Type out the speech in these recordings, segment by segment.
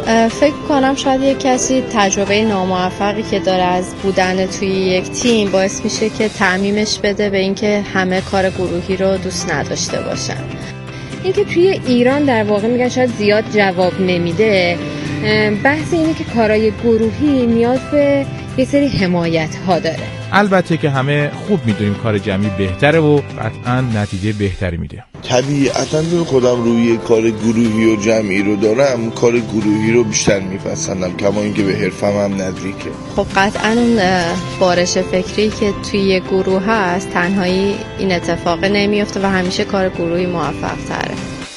فکر کنم شاید یک کسی تجربه ناموفقی که داره از بودن توی یک تیم باعث میشه که تعمیمش بده به اینکه همه کار گروهی رو دوست نداشته باشن. اینکه توی ایران در واقع میگن شاید زیاد جواب نمیده، بحث اینه که کارهای گروهی نیاز به یه سری حمایت ها داره. البته که همه خوب میدونیم کار جمعی بهتره و قطعا نتیجه بهتری میده. طبیعتاً خودم روی کار گروهی و جمعی رو دارم، کار گروهی رو بیشتر میپسندم، کما اینکه به حرفم هم نزدیکه. خب قطعا اون بارش فکری که توی یک گروه هست تنهایی این اتفاق نمیفته و همیشه کار گروهی موفق تره.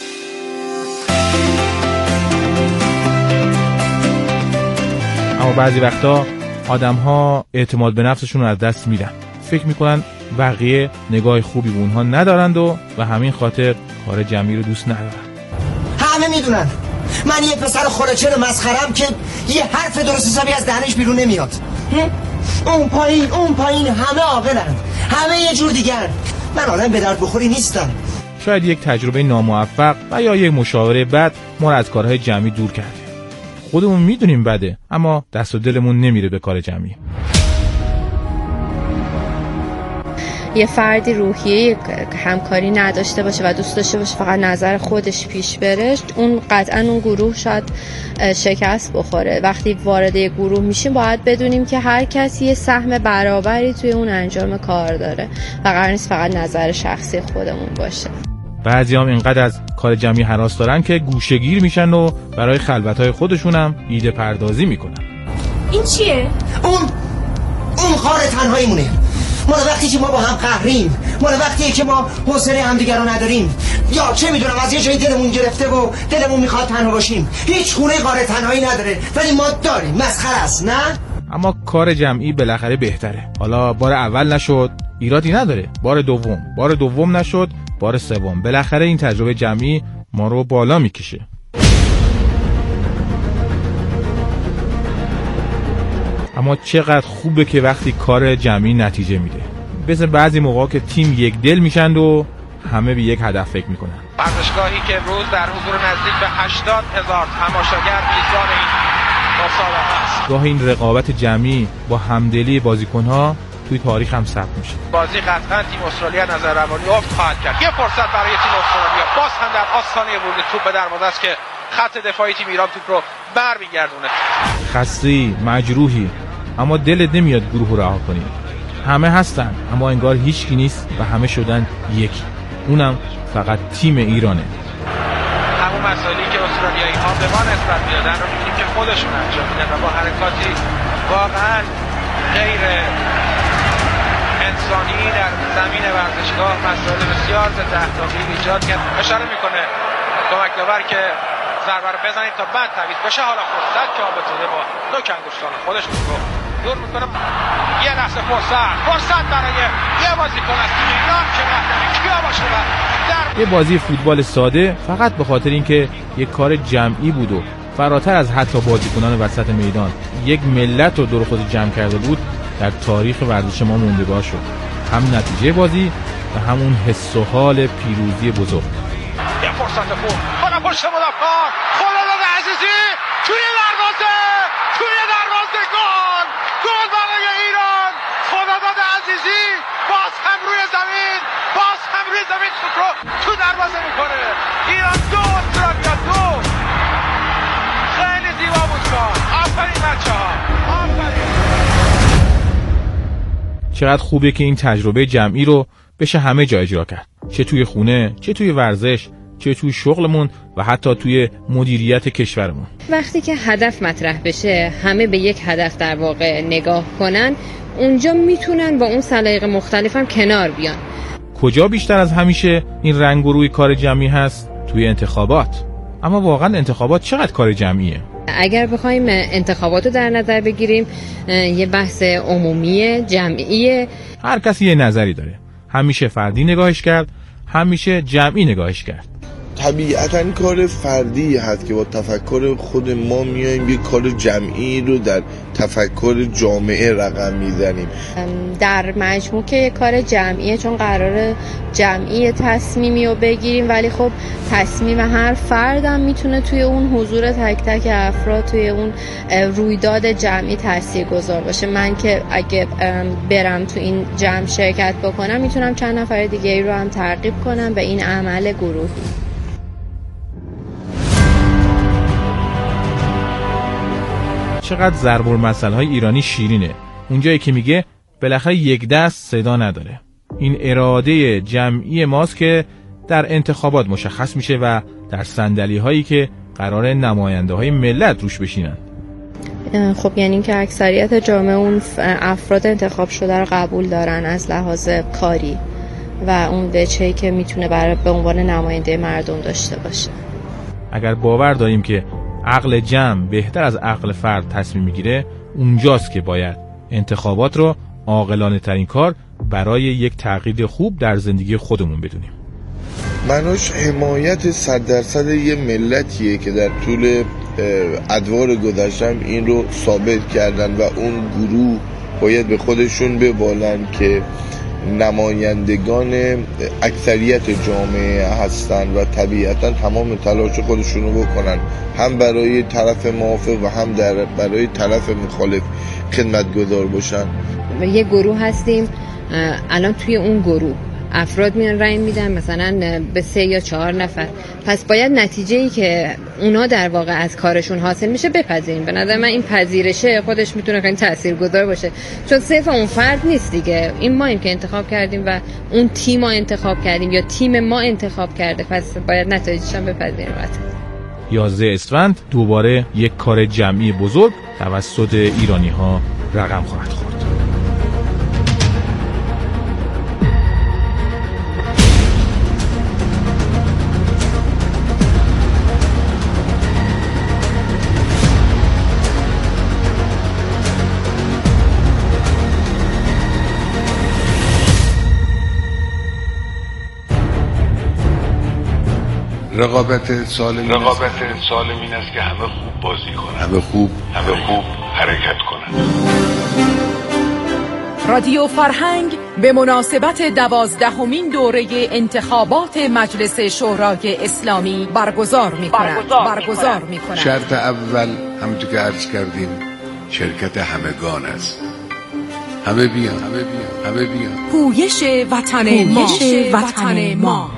اما بعضی وقتا آدم‌ها اعتماد به نفسشون رو از دست میدن، فکر میکنن بقیه نگاه خوبی به اونها ندارند و به همین خاطر کار جمعی رو دوست ندارن. همه میدونن من یه پسر خورچه مسخرم که یه حرف درست حسابی از دهنش بیرون نمیاد. اون پایین همه عاقلن، همه یه جور دیگر. من آدم به درد بخوری نیستم. شاید یک تجربه ناموفق و یا یک مشاوره بد ما رو از کارهای جمعی دور کرده. خودمون میدونیم بده، اما دست و دلمون نمیره به کار جمعی. یه فردی روحیه همکاری نداشته باشه و دوست داشته باشه فقط نظر خودش پیش بره، اون قطعا اون گروه شاید شکست بخوره. وقتی وارد یه گروه میشیم باید بدونیم که هر کسی یه سهم برابری توی اون انجام کار داره و قرار نیست فقط نظر شخصی خودمون باشه. بعضی هم اینقدر از کار جمعی هراس دارن که گوشه‌گیر میشن و برای خلوت‌های خودشون هم ایده پردازی میکنن. این چیه؟ اون خار تنهاییمونه. مال وقتی که ما با هم قهریم، مال وقتی که ما حوصله همدیگر رو نداریم، یا چه میدونم از یه جایی دلمون گرفته و دلمون میخواد تنها باشیم. هیچ خونه غار تنهایی نداره ولی ما داریم. مسخره است نه؟ اما کار جمعی بالاخره بهتره. حالا بار اول نشد ایرادی نداره، بار دوم نشد، بار سوم. بالاخره این تجربه جمعی ما رو بالا میکشه. اما چقدر خوبه که وقتی کار جمعی نتیجه میده. مثل بعضی موقعا که تیم یک دل میشن و همه به یک هدف فکر میکنن. ورزشگاهی که امروز در حضور نزدیک به 80,000 تماشاگر میزبان این مسابقه است. گاه این رقابت جمعی با همدلی بازیکن‌ها توی تاریخ هم ثبت میشه. بازی قطعا تیم استرالیا نظر روانی افت خواهد کرد. یه فرصت برای تیم استرالیا، باز هم در آستانه ورود توپ به دروازه است که خط دفاعی تیم ایران توپ رو برمیگردونه. خسته، مجروحی، اما دلت نمیاد گروه رو رها کنی. همه هستن اما انگار هیچکی نیست و همه شدن یکی. اونم فقط تیم ایرانه. همون مسائلی که استرالیایی ها به ما نسبت میدادن رو می‌بینیم که خودشون انجام میدن و با حرکاتی واقعا غیر انسانی در زمین ورزشگاه مسائل بسیار ضد اخلاقی ایجاد کرد. اشاره میکنه کمک داور که ضربه رو بزنید تا بعد تعویض بشه. حالا فرصت که آبتونه با نوک انگشتان خودش رو دور میکنه. یه لحظه فرصت برای یه بازیکن از تیم ایران که نمی‌دونم کیا باشه در یه بازی فوتبال ساده فقط به خاطر اینکه یک کار جمعی بود و فراتر از حتی بازیکنان وسط میدان یک ملت رو دور خود جمع کرده بود، در تاریخ ورزش ما موندگار شد. هم نتیجه بازی و همون حس و حال پیروزی بزرگ. یه فرصت خوب برای پشت مدافع خداداد عزیزی توی دروازه گل برای ایران. خداداد عزیزی باز هم روی زمین توپ رو تو دروازه میکنه. ایران 2 استرالیا 2. خیلی زیبا بود کار. آفرین بچه‌ها، آفرین. چقدر خوبه که این تجربه جمعی رو بشه همه جا اجرا کرد، چه توی خونه، چه توی ورزش، چه توی شغلمون و حتی توی مدیریت کشورمون. وقتی که هدف مطرح بشه، همه به یک هدف در واقع نگاه کنن، اونجا میتونن با اون سلایق مختلف هم کنار بیان. کجا بیشتر از همیشه این رنگ و روی کار جمعی هست؟ توی انتخابات. اما واقعا انتخابات چقدر کار جمعیه؟ اگر بخوایم انتخابات رو در نظر بگیریم، یه بحث عمومی جمعیه. هر کسی یه نظری داره. همیشه فردی نگاهش کرد، همیشه جمعی نگاهش کرد. طبیعتاً کار فردی هست که با تفکر خود ما میایم یک کار جمعی رو در تفکر جامعه رقم میزنیم. در مجموع که یک کار جمعیه، چون قراره جمعی تصمیمی رو بگیریم، ولی خب تصمیم هر فردم میتونه توی اون حضور تک تک افراد توی اون رویداد جمعی تاثیرگذار باشه. من که اگه برم تو این جمع شرکت بکنم میتونم چند نفر دیگه ای رو هم ترغیب کنم به این عمل گروهی. چقدر ضرب المثل‌های ایرانی شیرینه. اونجایی که میگه بالاخره یک دست صدا نداره. این اراده جمعی ماست که در انتخابات مشخص میشه و در صندلی‌هایی که قرار نماینده‌های ملت روش بشینن. خب یعنی که اکثریت جامعه اون افراد انتخاب شده رو قبول دارن از لحاظ کاری و اون وجهی که میتونه برای به عنوان نماینده مردم داشته باشه. اگر باور داریم که عقل جمع بهتر از عقل فرد تصمیم میگیره، اونجاست که باید انتخابات رو عاقلانه ترین کار برای یک تغییر خوب در زندگی خودمون بدونیم. منوش حمایت 100% یه ملتیه که در طول ادوار گذشته این رو ثابت کردن و اون گروه باید به خودشون ببالن که نمایندگان اکثریت جامعه هستن و طبیعتا تمام تلاش خودشون رو بکنن، هم برای طرف موافق و هم برای طرف مخالف خدمتگزار باشن. یه گروه هستیم، الان توی اون گروه افراد میان رأی میدن مثلا به 3 یا 4 نفر، پس باید نتیجه‌ای که اونا در واقع از کارشون حاصل میشه بپذیریم. به نظر من این پذیرشه خودش میتونه خیلی تاثیرگذار باشه، چون صرف اون فرد نیست دیگه، این ماییم که انتخاب کردیم و اون تیم ما انتخاب کردیم یا تیم ما انتخاب کرده، پس باید نتایجش هم بپذیریم. 11 اسفند دوباره یک کار جمعی بزرگ توسط ایرانی‌ها رقم خواهد خورد. رقابت سالم این است که همه خوب بازی کنند، همه خوب حرکت کنند. رادیو فرهنگ به مناسبت 12مین دوره انتخابات مجلس شورای اسلامی برگزار می‌کند. شرط اول همونطور که عرض کردیم شرکت همگان است. همه بیان. پویش وطن ما.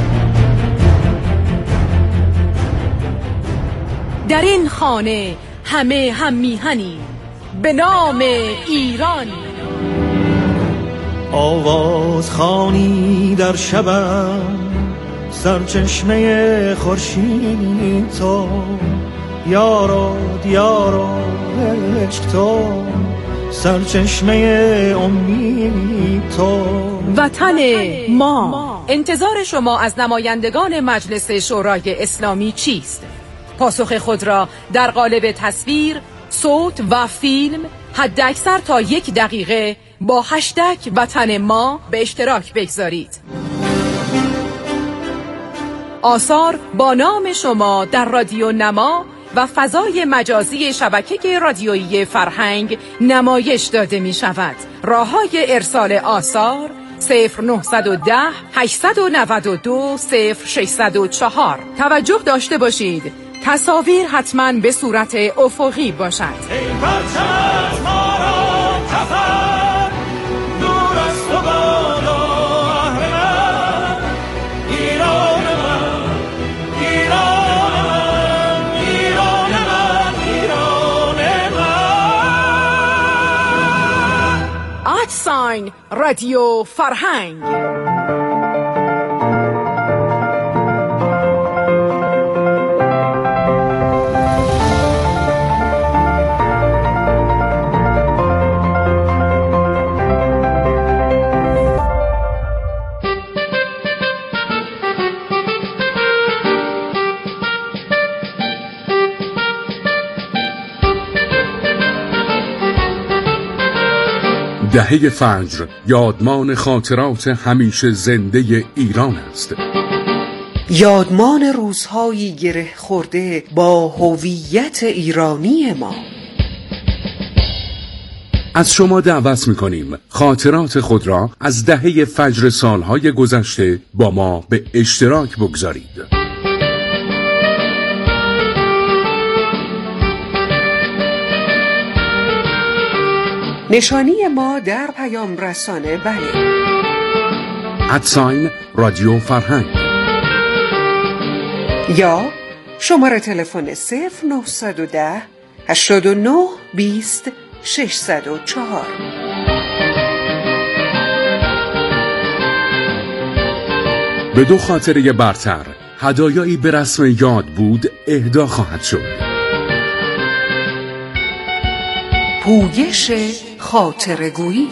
در این خانه همه هم میهنی به نام ایران. آواز خوانی در شبم سرچشمه خورشید تو، یارو عشق تو، سرچشمه امید تو. وطن ما. انتظار شما از نمایندگان مجلس شورای اسلامی چیست؟ پاسخ خود را در قالب تصویر، صوت و فیلم حداکثر تا 1 دقیقه با هشتگ وطن ما به اشتراک بگذارید. آثار با نام شما در رادیو نما و فضای مجازی شبکه رادیویی فرهنگ نمایش داده می شود. راه‌های ارسال آثار 0910 892 0604. توجه داشته باشید تصاویر حتما به صورت افقی باشد. این پرچم از ما را تفر دور از تو بالا اهرمن، ایران من، ایران من، ایران من، ایران من. رادیو فرهنگ. دهه فجر یادمان خاطرات همیشه زنده ایران است. یادمان روزهایی گره خورده با هویت ایرانی ما. از شما دعوت می‌کنیم خاطرات خود را از دهه فجر سالهای گذشته با ما به اشتراک بگذارید. نشانی ما در پیام رسانه بله @ رادیو فرهنگ یا شماره تلفن 0910 89 20 604. به 2 خاطره برتر هدایایی به رسم یاد بود اهدا خواهد شد. پویش خاطره‌گویی.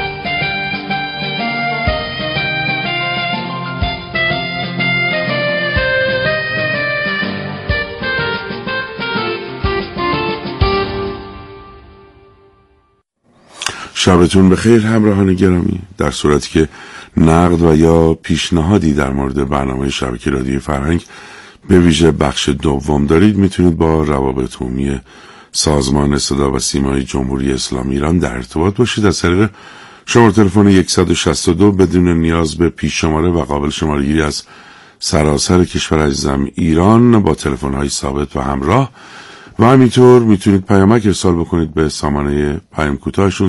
شبتون بخیر همراهان گرامی. در صورتی که نقد و یا پیشنهادی در مورد برنامه شبکه رادیوی فرهنگ به ویژه بخش دوم دارید، میتونید با روابط عمومی سازمان صدا و سیمای جمهوری اسلامی ایران در ارتباط باشید از طریق شماره تلفن 162 بدون نیاز به پیش شماره و قابل شماره‌گیری از سراسر کشور عزیزم ایران با تلفن‌های ثابت و همراه. و همینطور میتونید پیامک ارسال بکنید به سامانه پیام کوتاهشون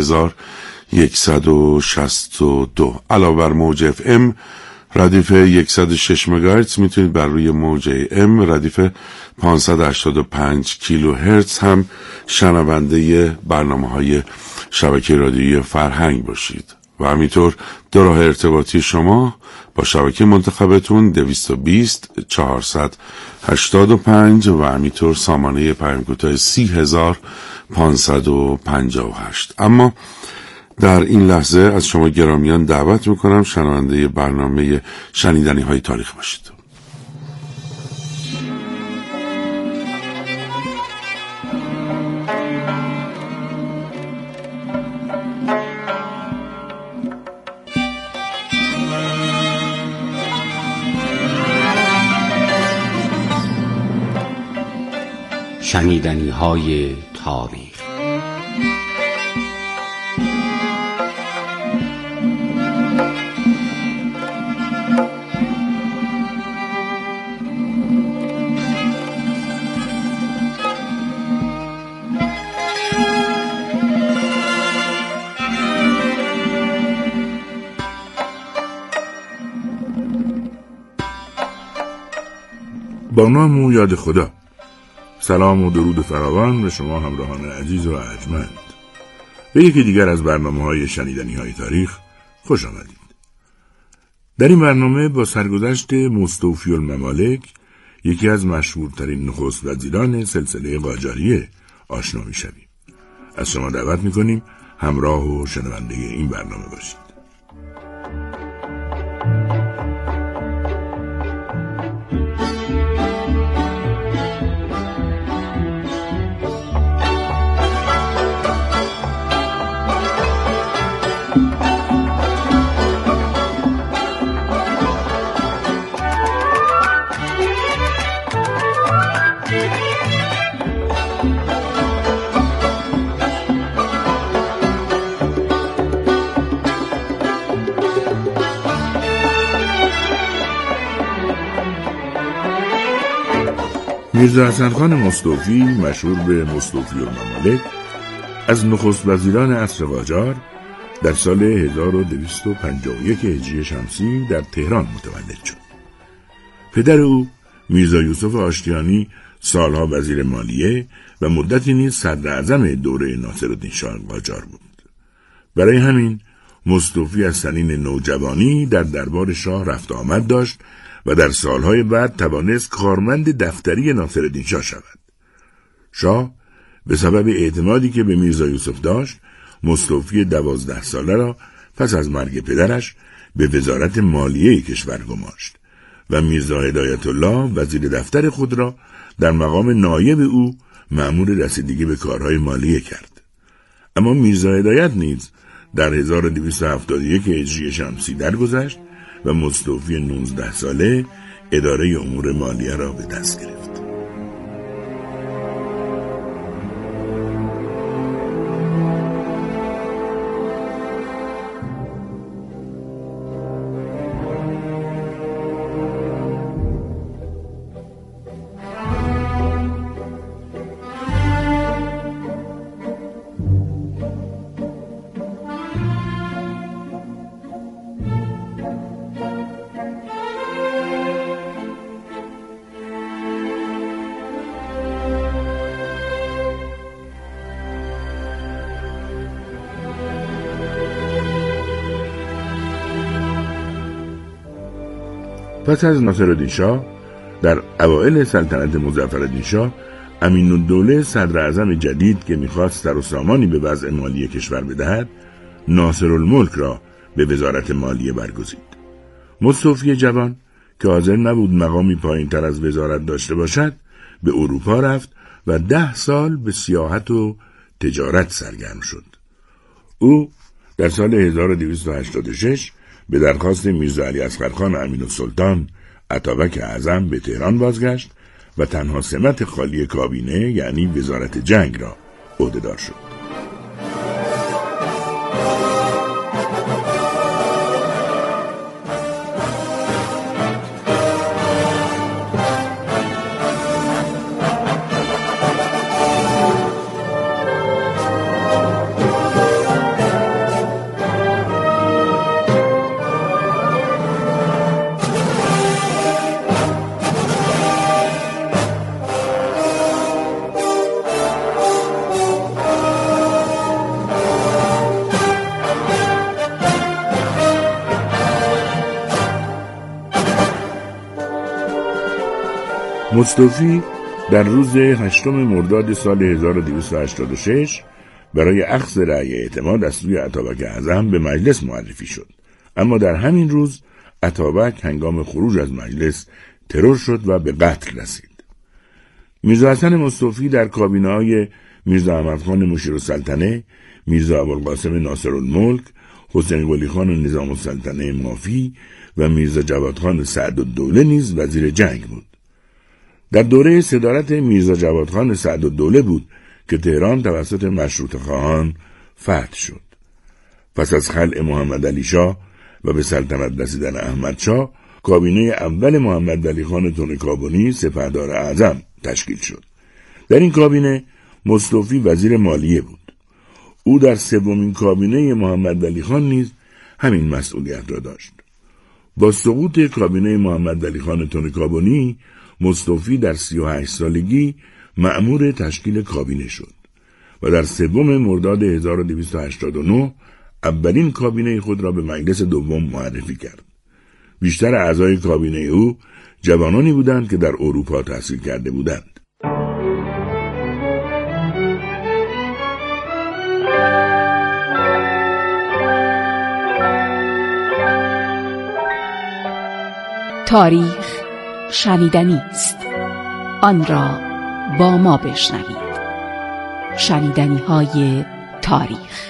30162. علاوه بر موج FM ردیف 106 مگاهرتز میتونید بر روی موج AM ردیف 585 کیلوهرتز هم شنونده برنامه‌های شبکه رادیویی فرهنگ باشید. و همینطور دو راه ارتباطی شما با شبکه منتخبتون 220 485 و همینطور سامانه پیام کوتاه 30558. اما در این لحظه از شما گرامیان دعوت میکنم شنونده برنامه شنیدنی های تاریخ باشید. شنیدنی های تاریخ. با نام و یاد خدا. سلام و درود فراوان به شما همراهان عزیز و ارجمند. به یکی دیگر از برنامه‌های شنیدنی‌های تاریخ خوش آمدید. در این برنامه با سرگذشت مستوفی الممالک، یکی از مشهورترین نخست وزیران سلسله قاجاریه آشنا می‌شویم. از شما دعوت می‌کنیم همراه و شنونده این برنامه باشید. میرزا حسن خان مستوفی، مشهور به مستوفی الممالک، از نخست وزیران عصر قاجار در سال 1251 هجری شمسی در تهران متولد شد. پدر او میرزا یوسف آشتیانی سالها وزیر مالیه و مدتی نیز صدر اعظم دوره ناصرالدین شاه قاجار بود. برای همین مستوفی از سنین نوجوانی در دربار شاه رفت آمد داشت و در سالهای بعد توانست کارمند دفتری ناصرالدین شاه شود. شاه به سبب اعتمادی که به میرزا یوسف داشت، مستوفی 12 ساله را پس از مرگ پدرش به وزارت مالیه کشور گماشت و میرزا هدایت الله وزیر دفتر خود را در مقام نایب او مأمور رسیدگی به کارهای مالیه کرد. اما میرزا هدایت نیز در 1271 هجری شمسی درگذشت و مستوفی 19 ساله اداره امور مالیه را به دست گرفت. پس از ناصرالدین شاه در اوائل سلطنت مظفرالدین شاه، امین‌الدوله صدر اعظم جدید که می‌خواست سر و سامانی به وضع مالی کشور بدهد، ناصرالملک را به وزارت مالیه برگزید. مستوفی جوان که حاضر نبود مقامی پایین‌تر از وزارت داشته باشد، به اروپا رفت و 10 سال به سیاحت و تجارت سرگرم شد. او در سال 1286 به درخواست میرزا علی اصغرخان امین‌السلطان اتابک اعظم به تهران بازگشت و تنها سمت خالی کابینه یعنی وزارت جنگ را عهده‌دار شد. مستوفی در روز 8 مرداد سال 1286 برای اخذ رأی اعتماد از سوی اتابک اعظم به مجلس معرفی شد، اما در همین روز اتابک هنگام خروج از مجلس ترور شد و به قتل رسید. میرزا حسن مستوفی در کابینه‌های میرزا احمدخان مشیرالسلطنه، میرزا ابوالقاسم ناصرالملک، حسین قلی خان نظام السلطنه مافی و میرزا جوادخان سعدالدوله نیز وزیر جنگ بود. در دوره صدارت میرزا جوادخان سعدالدوله بود که تهران توسط مشروطه خواهان فتح شد. پس از خلع محمد علی شاه و به سلطنت رسیدن احمد شاه، کابینه اول محمد علی خان تونکابنی سپهدار اعظم تشکیل شد. در این کابینه مستوفی وزیر مالیه بود. او در سومین کابینه محمد علی خان نیز همین مسئولیت را داشت. با سقوط کابینه محمد علی خان تونکابنی، مستوفی در 38 سالگی مأمور تشکیل کابینه شد و در 3 مرداد 1289 اولین کابینه خود را به مجلس دوم معرفی کرد. بیشتر اعضای کابینه او جوانانی بودند که در اروپا تحصیل کرده بودند. تاریخ شنیدنی است، آن را با ما بشنوید. شنیدنی‌های تاریخ.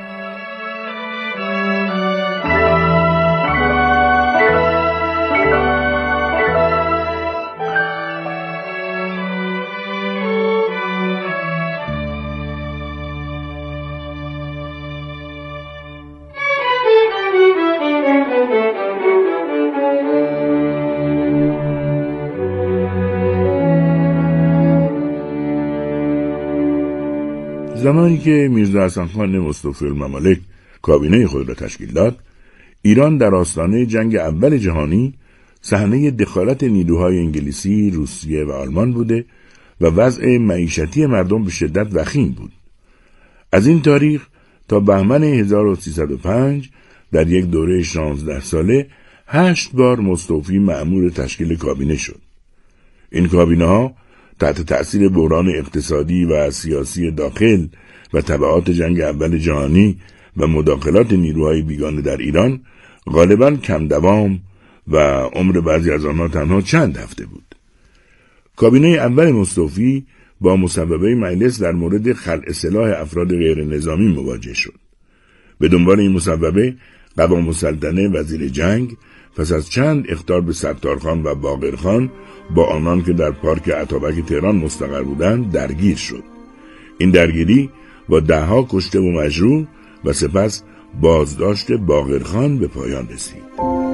زمانی که میرزا حسن خان مصطفی الممالک کابینه خود را تشکیل داد، ایران در آستانه جنگ اول جهانی صحنه دخالت نیروهای انگلیسی، روسیه و آلمان بوده و وضع معیشتی مردم به شدت وخیم بود. از این تاریخ تا بهمن 1305 در یک دوره 16 ساله 8 بار مستوفی مأمور تشکیل کابینه شد. این کابینه ها تحت تأثیر بحران اقتصادی و سیاسی داخل و تبعات جنگ اول جهانی و مداخلات نیروهای بیگانه در ایران غالباً کم دوام و عمر بعضی از آنها تنها چند هفته بود. کابینه اول مستوفی با مصوبه مجلس در مورد خلع سلاح افراد غیر نظامی مواجه شد. به دنبال این مصوبه قوام السلطنه وزیر جنگ پس از چند اخطار به ستارخان و باقرخان با آنان که در پارک اتابک تهران مستقر بودند درگیر شد. این درگیری با 10 کشته و مجروح و سپس بازداشت باقرخان به پایان رسید.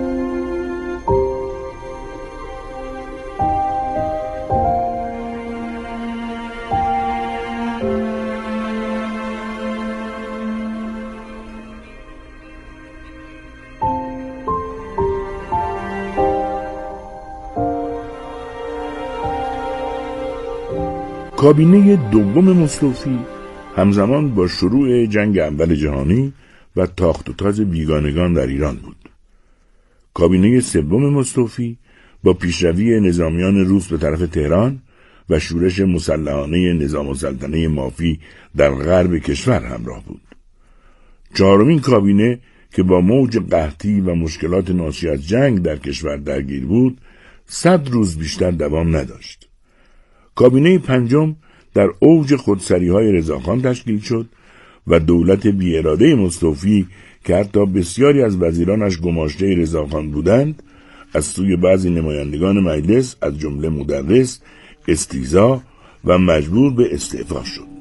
کابینه دوم مستوفی همزمان با شروع جنگ اول جهانی و تاخت و تاز بیگانگان در ایران بود. کابینه سوم مستوفی با پیشروی نظامیان روس به طرف تهران و شورش مسلحانه نظام السلطنه مافی در غرب کشور همراه بود. چهارمین کابینه که با موج قحطی و مشکلات ناشی از جنگ در کشور درگیر بود 100 روز بیشتر دوام نداشت. کابینه پنجم در اوج خودسری‌های رضاخان تشکیل شد و دولت بی‌اراده مستوفی که حتی بسیاری از وزیرانش گماشته رضاخان بودند از سوی بعضی نمایندگان مجلس از جمله مدرس استیضاح و مجبور به استعفا شد.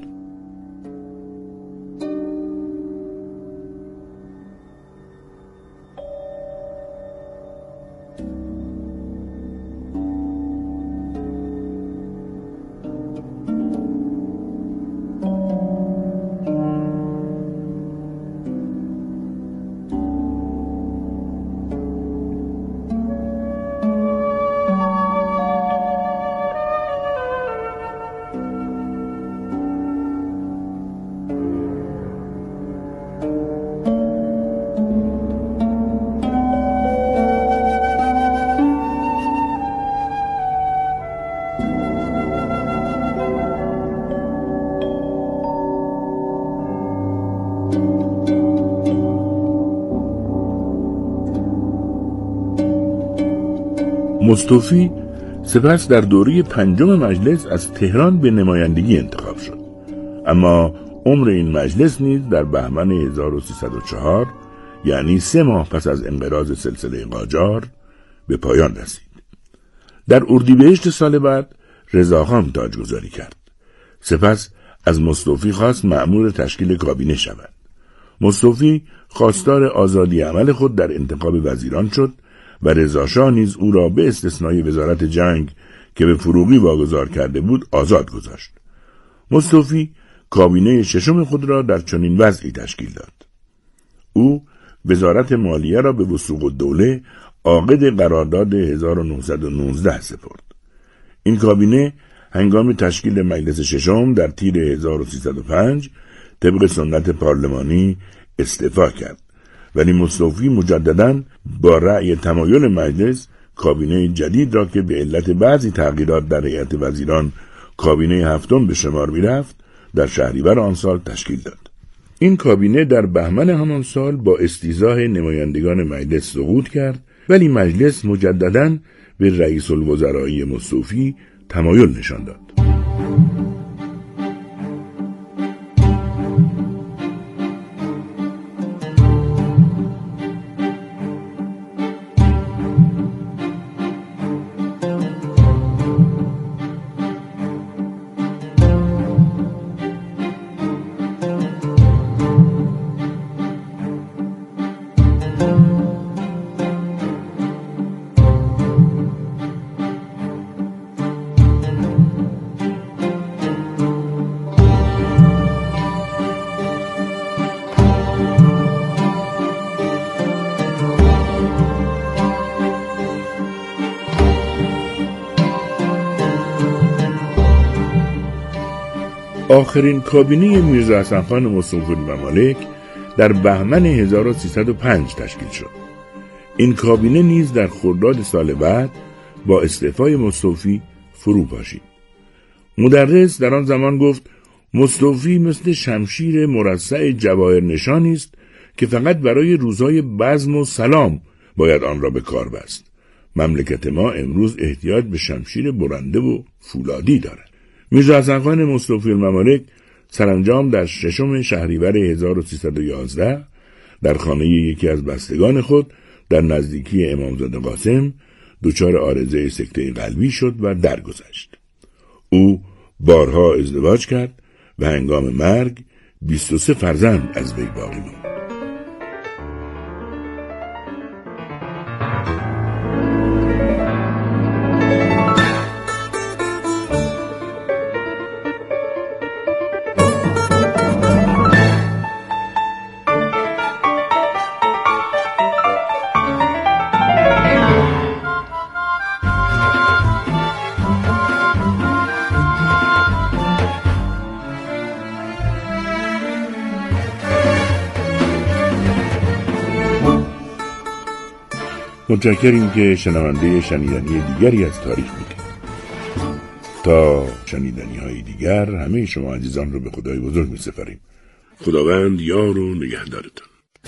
مستوفی سپس در دوره پنجم مجلس از تهران به نمایندگی انتخاب شد، اما عمر این مجلس نیز در بهمن 1304 یعنی 3 ماه پس از انقراض سلسله قاجار به پایان رسید. در اردیبهشت سال بعد رضاخان تاجگذاری کرد. سپس از مستوفی خواست مأمور تشکیل کابینه شود. مستوفی خواستار آزادی عمل خود در انتخاب وزیران شد و رضاشاه نیز او را به استثنای وزارت جنگ که به فروغی واگذار کرده بود آزاد گذاشت. مستوفی کابینه ششم خود را در چنین وضعی تشکیل داد. او وزارت مالیه را به وثوق الدوله عاقد قرارداد 1919 سپرد. این کابینه هنگام تشکیل مجلس ششم در تیر 1305 طبق سنت پارلمانی استعفا کرد، ولی مستوفی مجدداً با رأی تمایل مجلس کابینه جدید را که به علت بعضی تغییرات در هیئت وزیران کابینه هفتم به شمار می‌رفت در شهریور آن سال تشکیل داد. این کابینه در بهمن همان سال با استیضاح نمایندگان مجلس سقوط کرد، ولی مجلس مجدداً به رئیس الوزراء مستوفی تمایل نشان داد. آخرین کابینه میرزا حسن خان مستوفی‌الممالک در بهمن 1305 تشکیل شد. این کابینه نیز در خرداد سال بعد با استعفای مستوفی فرو پاشید. مدرس در آن زمان گفت مستوفی مثل شمشیر مرصع جواهر نشانی است که فقط برای روزهای بزم و سلام باید آن را به کار بست. مملکت ما امروز احتیاج به شمشیر برنده و فولادی دارد. میرزا حسن خان مستوفی‌الممالک سرانجام در 6 شهریور 1311 در خانه یکی از بستگان خود در نزدیکی امامزاده قاسم دچار عارضه سکته قلبی شد و درگذشت. او بارها ازدواج کرد و هنگام مرگ 23 فرزند از وی باقی ماند. متشکریم که شنونده شنیدنی دیگری از تاریخ بودید. تا شنیدنی های دیگر همه شما عزیزان رو به خدای بزرگ می سپاریم. خداوند یار و نگهدارتان.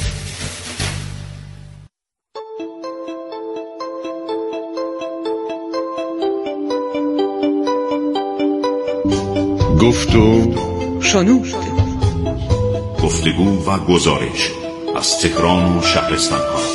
گفت و شنود. گفتگو و گزارش از تهران و شهرستان ها.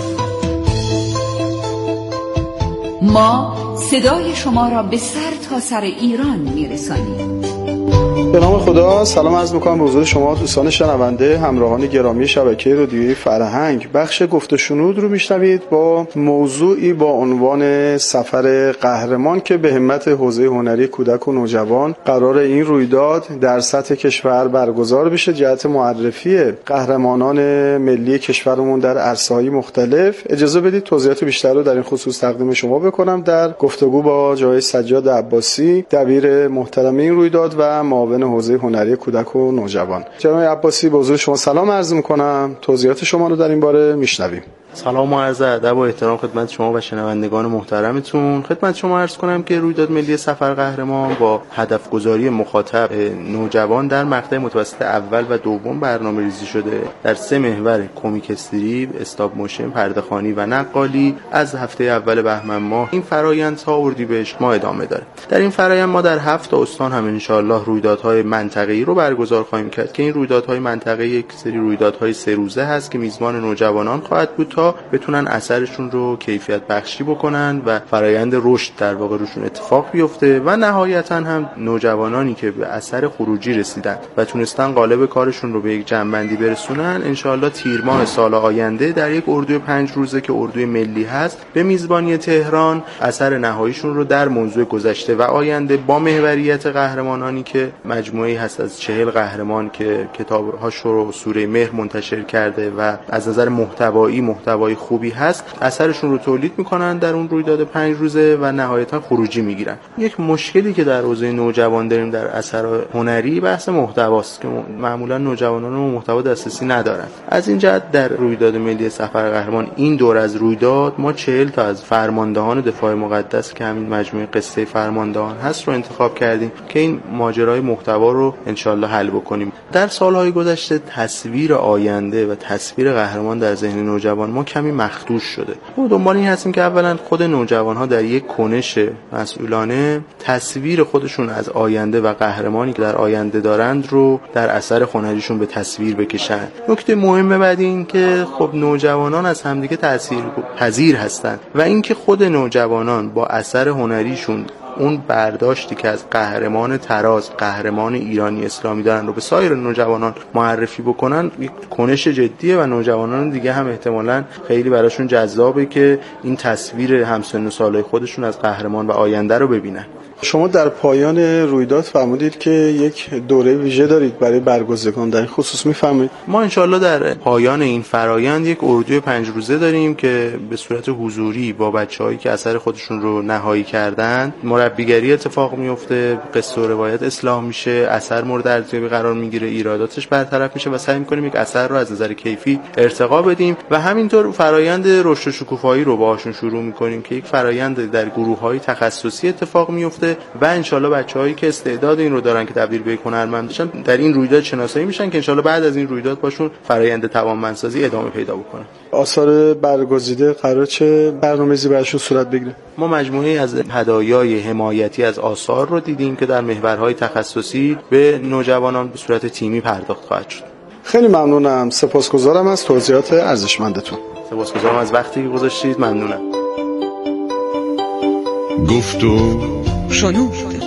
ما صدای شما را به سر تا سر ایران میرسانیم. به نام خدا سلام عرض می‌کنم به حضور شما دوستان شنونده، همراهان گرامی شبکه رادیویی فرهنگ. بخش گفت و شنود رو میشنوید با موضوعی با عنوان سفر قهرمان که به همت حوزه هنری کودک و نوجوان قرار این رویداد در سطح کشور برگزار بشه جهت معرفی قهرمانان ملی کشورمون در عرصه‌های مختلف. اجازه بدید توضیحات بیشتر رو در این خصوص تقدیم شما بکنم در گفتگو با جناب سجاد عباسی، دبیر محترم این رویداد و معاون حوزه هنری کودک و نوجوان. جناب عباسی به حضور شما سلام عرض می‌کنم. توضیحات شما رو در این باره میشنویم. سلام و عرض ادب و احترام خدمت شما و شنوندگان محترمتون. خدمت شما عرض کنم که رویداد ملی سفر قهرمان با هدف گذاری مخاطب نوجوان در مقطع متوسط اول و دوم برنامه‌ریزی شده در 3 محور: کمیک استریپ، استاپ موشن، پرده‌خوانی و نقالی. از هفته اول بهمن ماه این فرآیند تا اردیبهشت ماه ادامه داره. در این فرآیند ما در 7 استان هم ان شاءالله رویدادهای منطقه‌ای رو برگزار خواهیم کرد که این رویدادهای منطقه‌ای یک سری رویدادهای 3 روزه هست که میزبان نوجوانان خواهد بود تا بتونن اثرشون رو کیفیت بخشی بکنن و فرایند رشد در واقع روشون اتفاق بیفته و نهایتا هم نوجوانانی که به اثر خروجی رسیدن و تونستن قالب کارشون رو به یک جنبندی برسونن انشاءالله تیر ماه سال آینده در یک اردوی 5 روزه که اردوی ملی هست به میزبانی تهران اثر نهاییشون رو در موضوع گذشته و آینده با محوریت قهرمانانی که مجموعه‌ای هست از 40 قهرمان که کتاب‌هاش رو سوره مهر منتشر کرده و از نظر محتوایی خوبی هست اثرشون رو تولید میکنن در اون رویداد 5 روزه و نهایتا خروجی میگیرن. یک مشکلی که در حوزه نوجوان داریم در اثر هنری بحث محتواست که معمولا نوجوانان محتوا دسترسی ندارن. از این جهت در رویداد ملی سفر قهرمان این دور از رویداد ما 40 تا از فرماندهان دفاع مقدس که همین مجموعه قصه فرماندهان هست رو انتخاب کردیم که این ماجرای محتوا رو انشالله حل بکنیم. در سالهای گذشته تصویر آینده و تصویر قهرمان در ذهن نوجوان ما کمی مخدوش شده. ما دنبال این هستیم که اولا خود نوجوان‌ها در یک کنش مسئولانه تصویر خودشون از آینده و قهرمانی که در آینده دارند رو در اثر هنریشون به تصویر بکشن. نکته مهم بعد این که خب نوجوانان از همدیگه تاثیرپذیر هستند و اینکه خود نوجوانان با اثر هنریشون اون برداشتی که از قهرمان تراز، قهرمان ایرانی اسلامی دارن رو به سایر نوجوانان معرفی بکنن یک کنش جدیه و نوجوانان دیگه هم احتمالاً خیلی براشون جذابه که این تصویر همسن و سالای خودشون از قهرمان و آینده رو ببینن. شما در پایان رویداد فرمودید که یک دوره ویژه دارید برای برگزیدگان، در این خصوص می‌فرمایید؟ ما انشالله در پایان این فرایند یک اردوی 5 روزه داریم که به صورت حضوری با بچه‌هایی که اثر خودشون رو نهایی کردن مربیگری اتفاق میفته، قصه و روایت اصلاح میشه، اثر مورد ارزیابی قرار میگیره، ایراداتش برطرف میشه و سعی می‌کنیم یک اثر رو از نظر کیفی ارتقا بدیم و همینطور فرایند رشد و شکوفایی رو باهاشون شروع می‌کنیم که یک فرایند در گروه‌های تخصصی اتفاق میفته و انشالله بچه‌هایی که استعداد این رو دارن که تبدیل به هنرمند بشن در این رویداد شناسایی میشن که انشالله بعد از این رویداد باشون فرآیند توانمندسازی ادامه پیدا بکنه. آثار برگزیده قرار چه برنامه‌ریزی براشون صورت بگیره؟ ما مجموعه‌ای از هدایای حمایتی از آثار رو دیدیم که در محورهای تخصصی به نوجوانان به صورت تیمی پرداخت خواهد شد. خیلی ممنونم، سپاسگزارم از توضیحات ارزشمندتون. سپاسگزارم از وقتی که گذاشتید. ممنونم. گفت و شنود.